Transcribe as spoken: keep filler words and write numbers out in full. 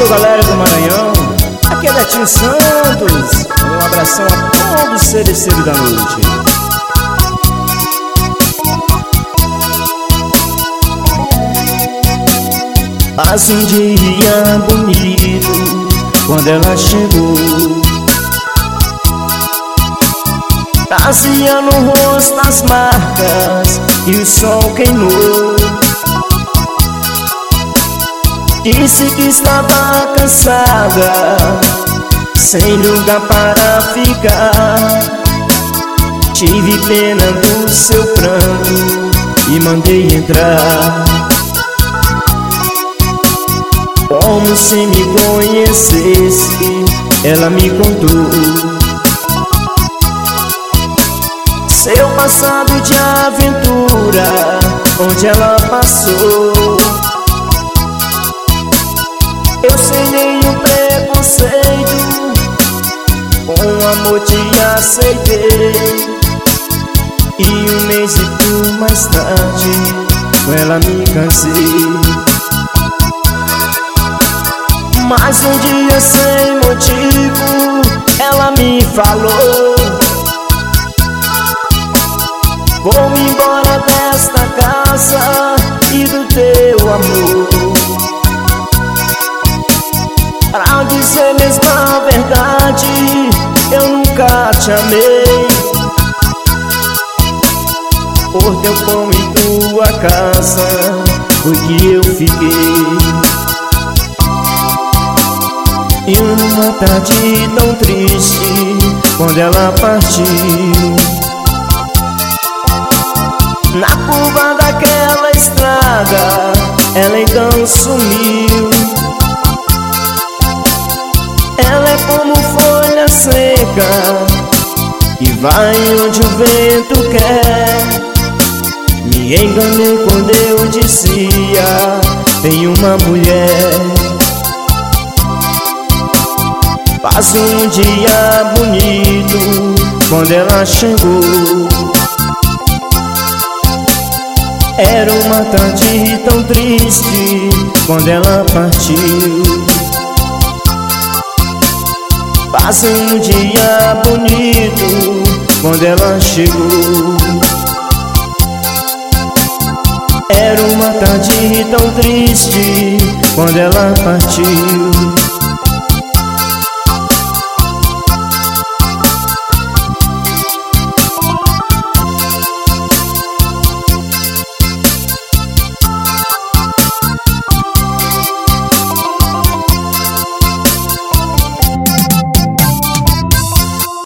Alô, galera do Maranhão, aqui é Netinho Santos. Um abração a todos os cereceiros da noite. Passa um dia bonito quando ela chegou, trazia no rosto as marcas e o sol queimou. Disse que estava cansada, sem lugar para ficar. Tive pena do seu pranto e mandei entrar. Como se me conhecesse, ela me contou seu passado de aventura, onde ela passou. Eu sem nenhum preconceito, com amor te aceitei. E um mês e pouco mais tarde, com ela me cansei. Mas um dia sem motivo, ela me falou: vou-me embora desta casa e do teu amor. Pra dizer mesmo a verdade, eu nunca te amei. Por teu pão e tua casa foi que eu fiquei. E numa tarde tão triste, quando ela partiu, na curva daquela estrada, ela então sumiu. Ela é como folha seca, que vai onde o vento quer. Me enganei quando eu dizia: tem uma mulher. Passa um dia bonito quando ela chegou. Era uma tarde tão triste quando ela partiu. Passa um dia bonito quando ela chegou. Era uma tarde tão triste quando ela partiu.